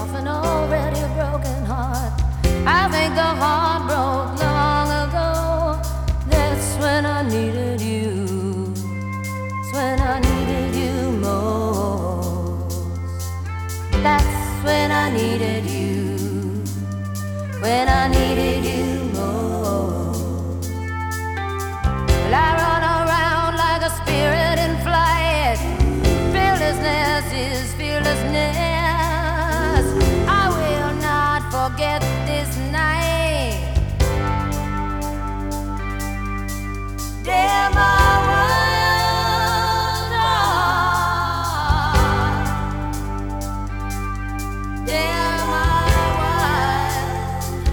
off an already broken heart. I think the heart broke long ago. That's when I needed you. It's when I needed you most. That's when I needed you. When I needed you most. Well, I run around like a spirit in flight. Fearlessness is fearlessness. I will not forget this night. Dear my world, dear my world.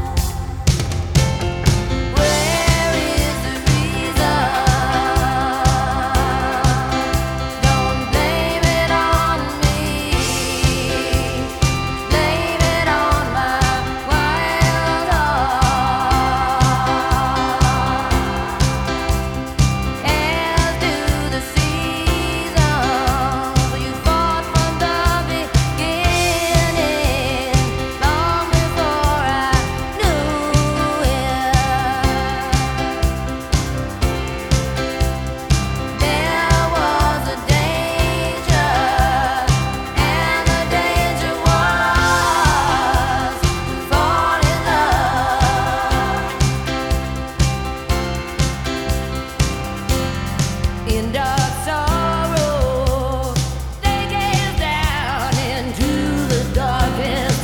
Where is the reason? Don't blame it on me. Blame it on my wild heart. As do the seasons, you fought from the beginning, long before I knew it. There was a danger, and the danger was to fall in love. In dark sorrow, they gaze down into the darkest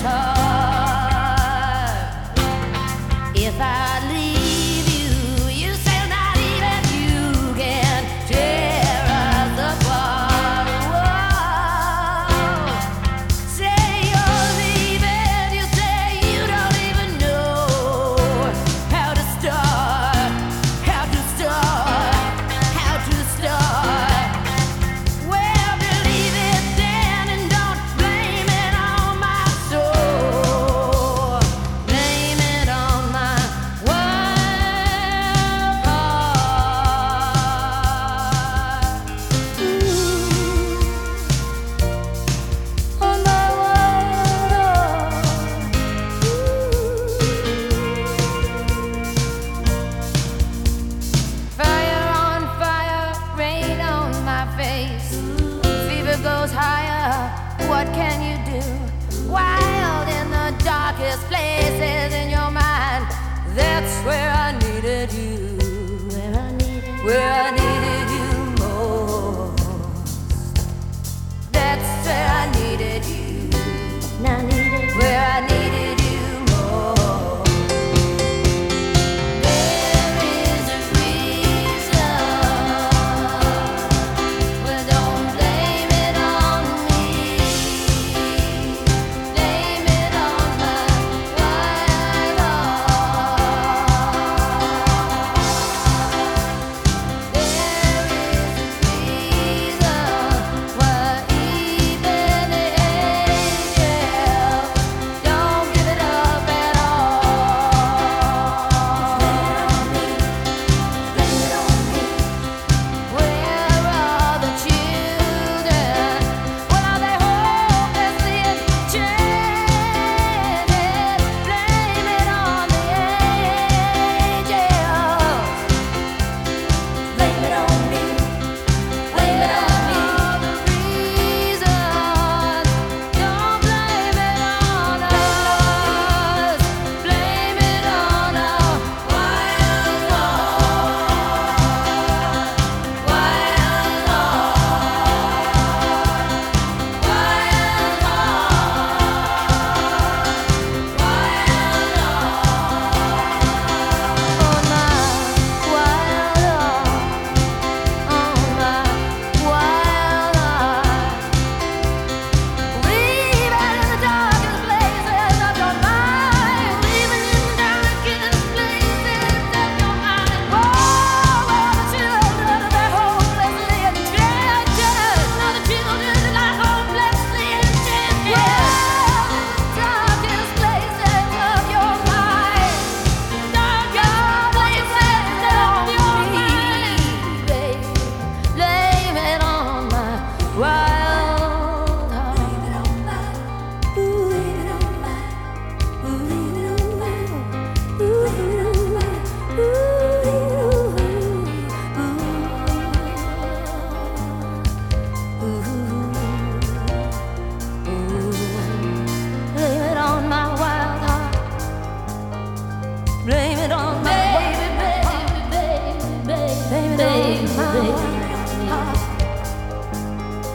heart. If I leave you, you say not even you can tear us apart. Whoa. Say you're leaving, you say you don't even know how to start, how to start, how to start. Well, believe it then and don't blame it on my soul. Blame it on my wild heart. Ooh, on my wild heart. Fire on fire, rain on my face. Fever goes higher, what can you do? Wild in the darkest places in your mind. That's where I needed you. Where I needed you most. That's where I needed you. Where I needed you most. There is a reason. Well, don't blame it on me. Blame it on my wild heart. There is a reason why even the angels don't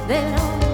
They don't